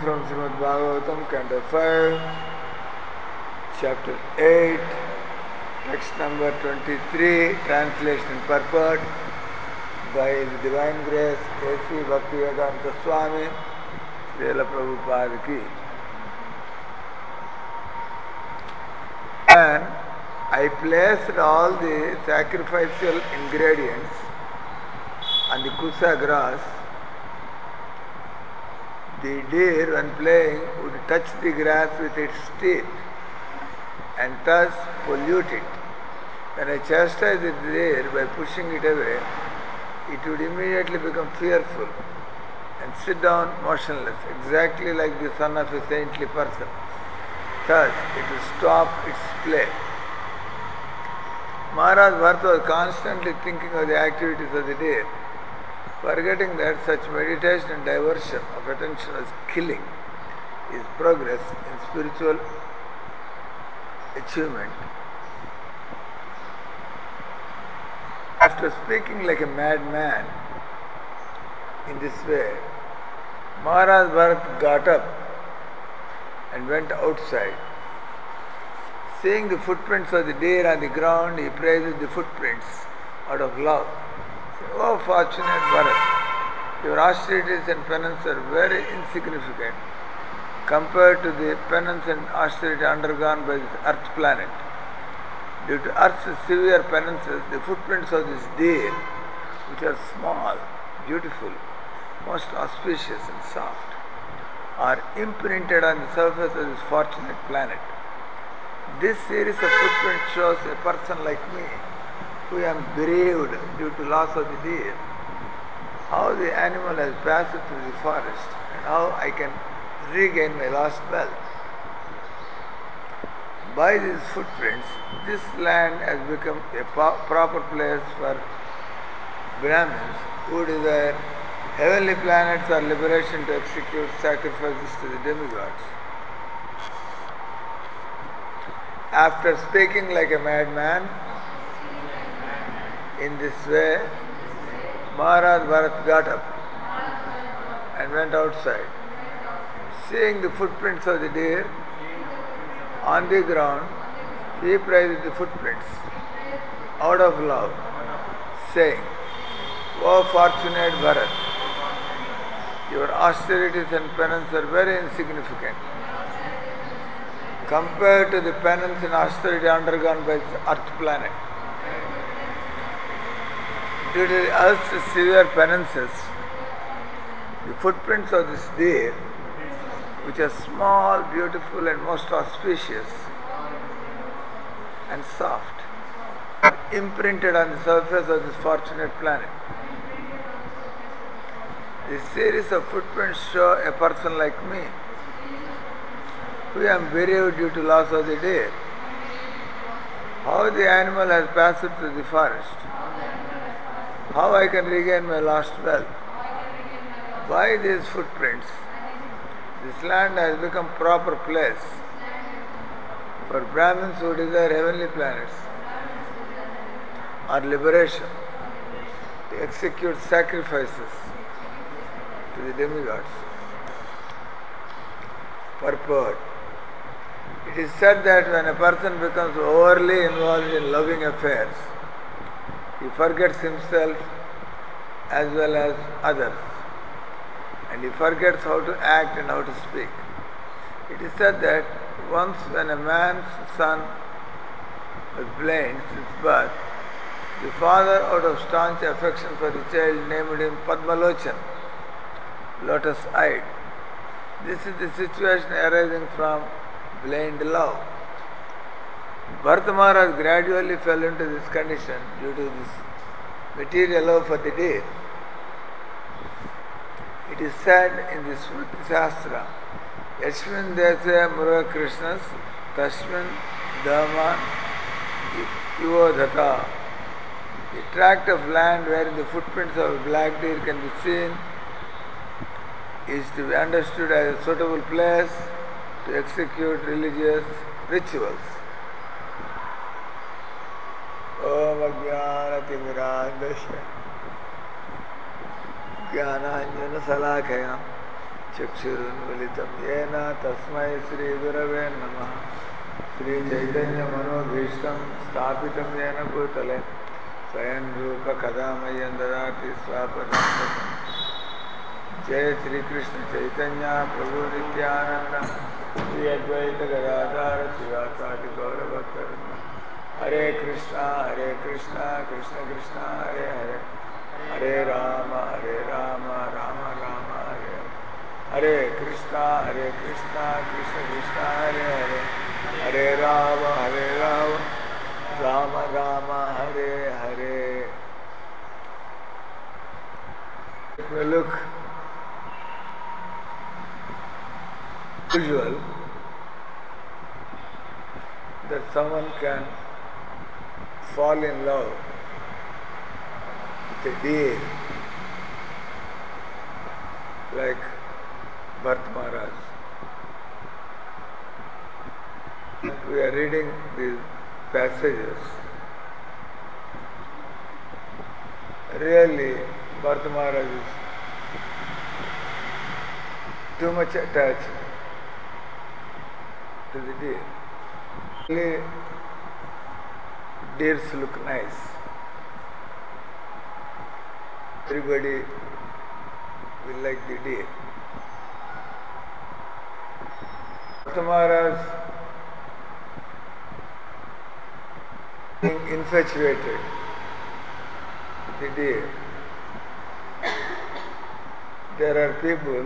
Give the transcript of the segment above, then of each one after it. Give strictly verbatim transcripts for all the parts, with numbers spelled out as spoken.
from Srimad Bhagavatam, Canto five, Chapter eight, text number twenty-three, translation and purport by His Divine Grace A C Bhaktivedanta Swami, Srila Prabhupada Ki. And I placed all the sacrificial ingredients on the kusa grass. The deer, when playing, would touch the grass with its teeth and thus pollute it. When I chastised the deer by pushing it away, it would immediately become fearful and sit down motionless, exactly like the son of a saintly person. Thus, it would stop its play. Maharaj Bharata was constantly thinking of the activities of the deer, forgetting that such meditation and diversion of attention was killing his progress in spiritual achievement. After speaking like a madman in this way, Maharaj Bharata got up and went outside. Seeing the footprints of the deer on the ground, he praised the footprints out of love. Oh fortunate Bharat, your austerities and penance are very insignificant compared to the penance and austerity undergone by this earth planet. Due to earth's severe penances, the footprints of this deer, which are small, beautiful, most auspicious and soft, are imprinted on the surface of this fortunate planet. This series of footprints shows a person like me, who am bereaved due to loss of the deer, how the animal has passed through the forest and how I can regain my lost wealth. By these footprints, this land has become a po- proper place for Brahmins who desire heavenly planets or liberation to execute sacrifices to the demigods. After speaking like a madman in this way, Maharaj Bharat got up and went outside. Seeing the footprints of the deer on the ground, he praised the footprints out of love, saying, O fortunate Bharat, your austerities and penance are very insignificant compared to the penance and austerity undergone by this earth planet. Due to the earth's severe penances, the footprints of this deer, which are small, beautiful and most auspicious and soft, are imprinted on the surface of this fortunate planet. This series of footprints show a person like me, who am bereaved due to loss of the deer, how the animal has passed through the forest, how I can regain my lost wealth. By these footprints, this land has become proper place for Brahmins who desire heavenly planets or liberation to execute sacrifices to the demigods. Purport. It is said that when a person becomes overly involved in loving affairs, he forgets himself as well as others, and he forgets how to act and how to speak. It is said that once when a man's son was blind since birth, the father, out of staunch affection for the child, named him Padmalochan, lotus-eyed. This is the situation arising from blind love. Bharata Maharaj gradually fell into this condition due to this material love for the deer. It is said in the Smriti Shastra, Yashmin Desa Muruga Krishnas Tashmin Dhamma Ivodhata. A tract of land wherein the footprints of a black deer can be seen is to be understood as a suitable place to execute religious rituals. Om Ajnana Timirandasya Jnananjana Salakaya चक्षुरुन्मिलितं येन तस्मै श्रीगुरवे नमः। श्रीचैतन्यमनोभीष्टं स्थापितं येन भूतले स्वयं रूप कदा मह्यं ददाति स्वापदान्तकम्। जय श्री कृष्ण चैतन्य प्रभु नित्यानंद श्री अद्वैत गदाधर शिवासादि गौरभक्तवृंद। Hare Krishna Hare Krishna Krishna Krishna Hare Hare Hare Ram Hare Ram Ram Ram Hare Hare Krishna Hare Krishna Krishna Krishna Hare Hare Hare Ram Hare Ram Ram Ram Hare Hare. It may look usual that someone can fall in love with a deer like Bharat Maharaj. We are reading these passages. Really, Bharat Maharaj is too much attached to the deer. Really, deers look nice. Everybody will like the deer. Bharat Maharaj being infatuated with the deer. There are people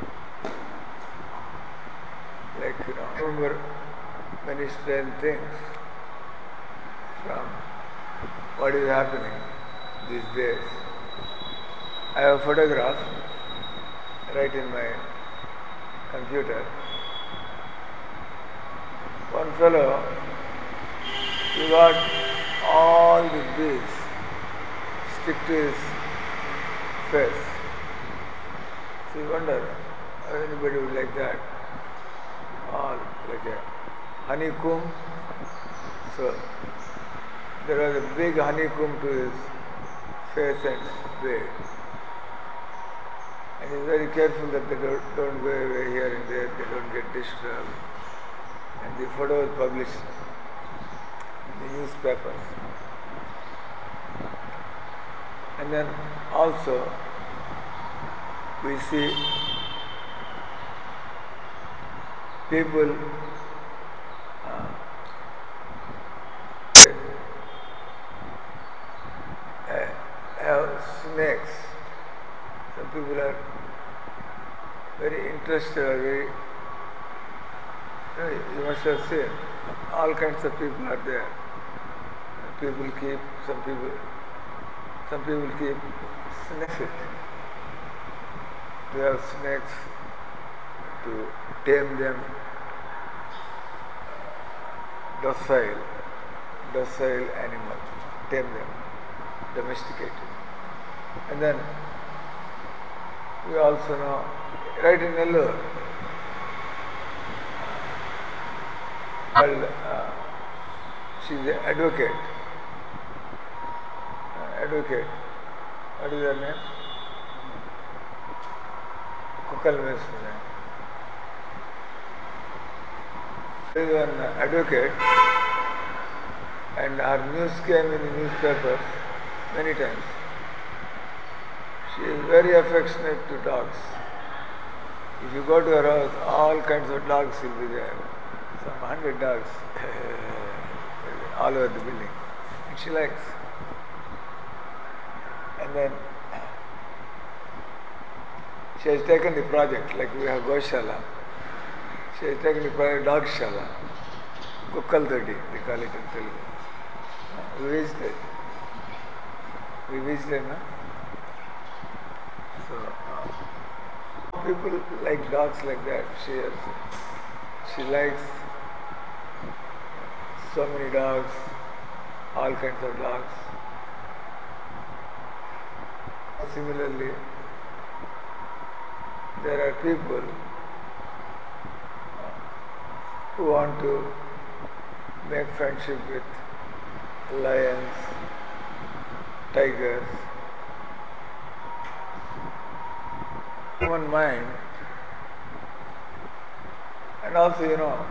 like, you know, remember many strange things from what is happening these days. I have a photograph right in my computer. One fellow, he got all the bees stick to his face. So you wonder how anybody would like that. All like a honeycomb. So there was a big honeycomb to his face and beard. And he's very careful that they don't, don't go away here and there, they don't get disturbed. And the photo was published in the newspapers. And then also we see people uh, have snakes. Some people are very interested, or very, you know, you must have seen, all kinds of people are there. People keep, some people, some people keep snakes. They have snakes to tame them, docile, docile animal, tame them, domesticate it. And then we also know, right in Nellore, called, uh, she is an advocate. Uh, advocate. What is her name? Kukal Mesra. There is an advocate, and her news came in the newspapers many times. She is very affectionate to dogs. If you go to her house, all kinds of dogs will be there. Some hundred dogs all over the building. And she likes. And then she has taken the project, like we have Goshala. She has taken the project Dogshala. Kukkal Dodi, they call it in Telugu. Uh, we visited. We visited, no? So, uh, people like dogs like that. She has, she likes so many dogs, all kinds of dogs. Similarly, there are people who want to make friendship with lions, tigers. Human mind And also, you know,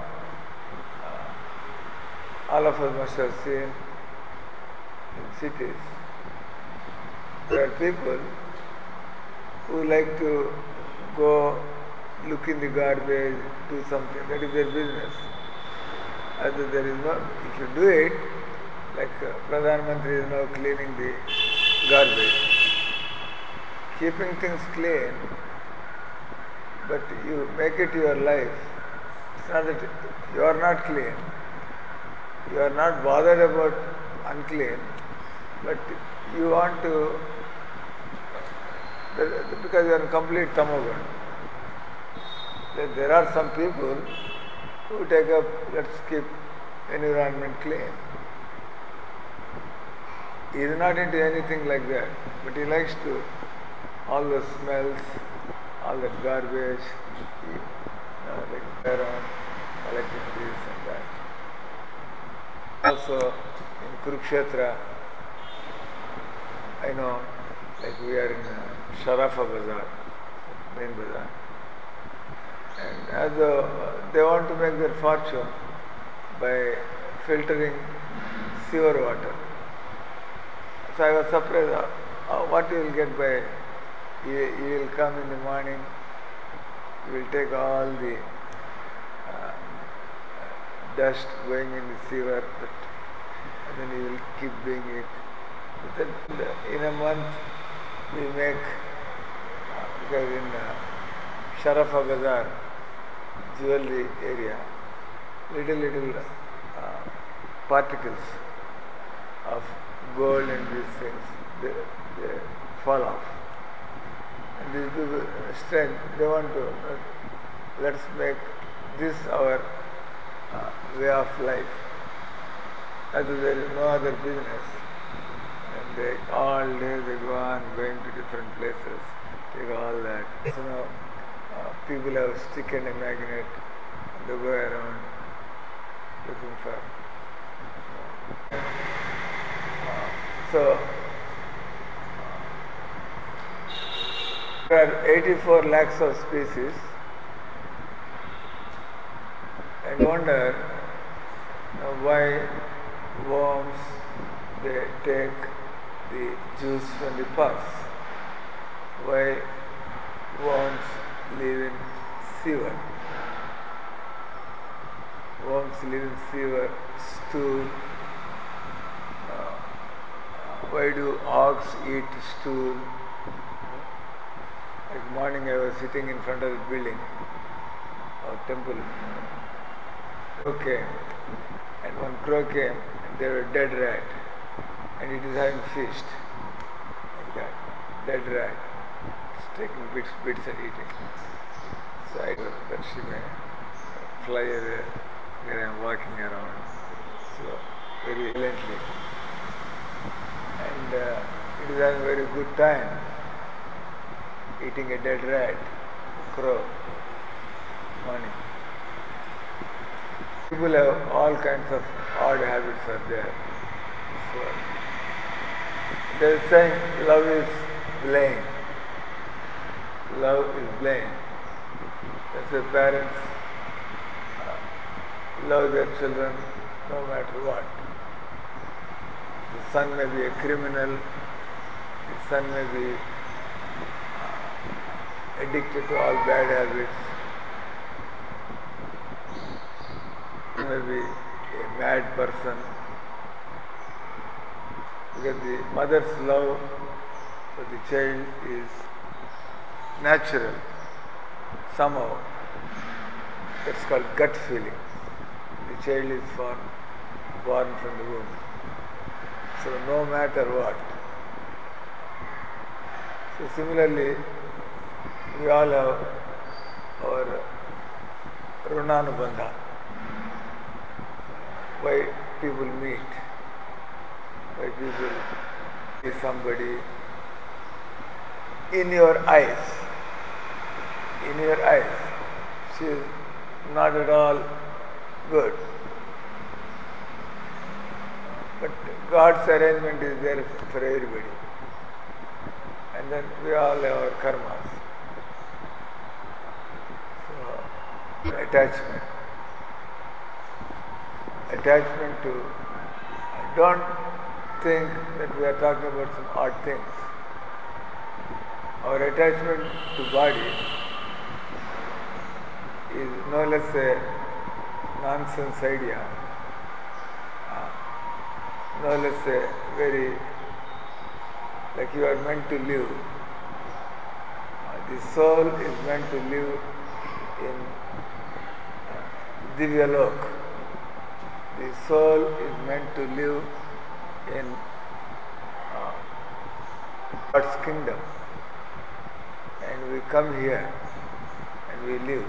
all of us must have seen in cities, there are people who like to go look in the garbage, do something. That is their business. Other there is no, if you do it, like uh, Pradhan Mantri is now cleaning the garbage. Keeping things clean, but you make it your life. It's not that you are not clean. You are not bothered about unclean, but you want to, because you are in complete tamagun. There are some people who take up, let's keep environment clean. He is not into anything like that, but he likes to, all the smells, all that garbage, he, you know, like around, collecting this and that. Also in Kurukshetra, I know, like we are in uh, Sharafa Bazaar, main bazaar. And as a, they want to make their fortune by filtering sewer water. So I was surprised, uh, uh, what you will get by, you, you will come in the morning, you will take all the uh, dust going in the sewer, but, and then you will keep doing it. But then in a month we make, uh, because in uh, Sharafa Bazaar, jewelry area, little little uh, particles of gold and these things, they, they fall off. And these people, strength, they want to, uh, let's make this our uh, way of life. As there is no other business. And they, all day they go on going to different places, take all that. So now, uh, people have stick and a magnet, and they go around looking for. Uh, so, there are eighty-four lakhs of species, and wonder uh, why worms, they take the juice from the pus. Why worms live in sewer. Worms live in sewer, stool. Uh, why do hogs eat stool? Like morning I was sitting in front of the building, our temple. Crow came, and one crow came, and there was a dead rat, and it is having feast, like that, dead rat, it's taking bits, bits and eating. So I thought that she may fly away, where I am walking around, so very violently, and uh, it is having a very good time, eating a dead rat, crow, morning. People have all kinds of odd habits are there. So, they are saying love is blind. Love is blind. That's why parents uh, love their children no matter what. The son may be a criminal, the son may be uh, addicted to all bad habits, may be a mad person, because the mother's love for the child is natural. Somehow, that's called gut feeling. The child is born, born from the womb. So no matter what. So similarly, we all have our Runanubandha. Why people meet, why people see somebody in your eyes, in your eyes, she is not at all good. But God's arrangement is there for everybody. And then we all have our karmas. So, Attachment. Attachment to, don't think that we are talking about some odd things. Our attachment to body is no less a nonsense idea, uh, no less a very, like you are meant to live. Uh, the soul is meant to live in uh, Divyalok. The soul is meant to live in uh, God's kingdom. And we come here and we live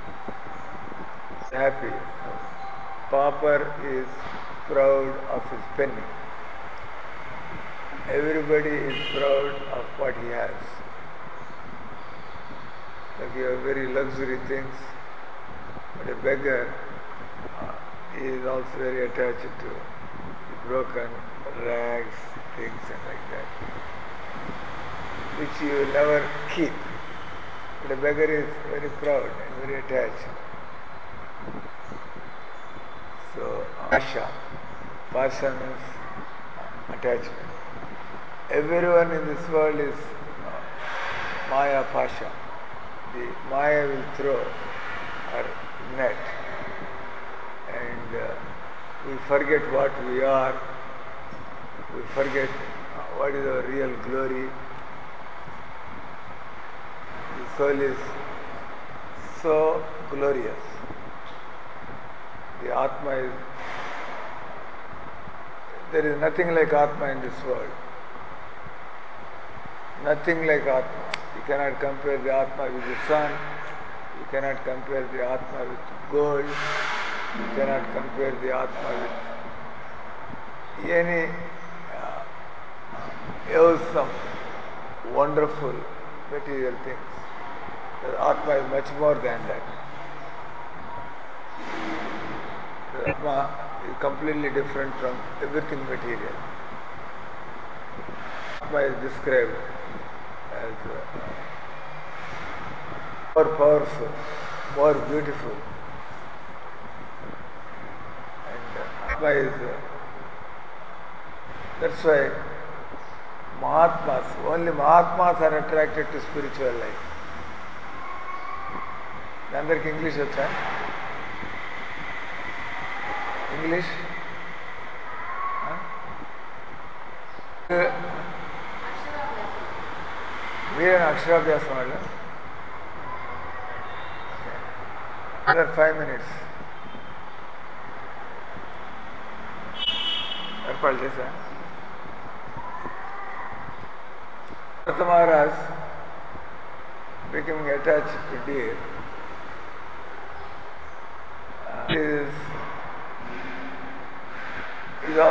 happy. Pauper is proud of his penny. Everybody is proud of what he has. Like you have very luxury things, but a beggar uh, is also very attached to the broken rags, things and like that, which you will never keep. But a beggar is very proud and very attached. So, pasha. Pasha means uh, attachment. Everyone in this world is uh, Maya Pasha. The Maya will throw her net and uh, we forget what we are, we forget uh, what is our real glory. The soul is so glorious. The Atma is, there is nothing like Atma in this world. Nothing like Atma. You cannot compare the Atma with the sun. You cannot compare the Atma with gold. You cannot compare the Atma with any uh, awesome, wonderful material things. The Atma is much more than that. The Atma is completely different from everything material. Atma is described as uh, more powerful, more beautiful. And uh, Atma is, uh, that's why Mahatmas, only Mahatmas are attracted to spiritual life. అందరికి English వచ్చా? English మీరేనా అక్షరాభ్యాసం వాళ్ళు? Another five minutes. ఏర్పాటు చేశా. Bharata Maharaj becoming attached to deer uh, is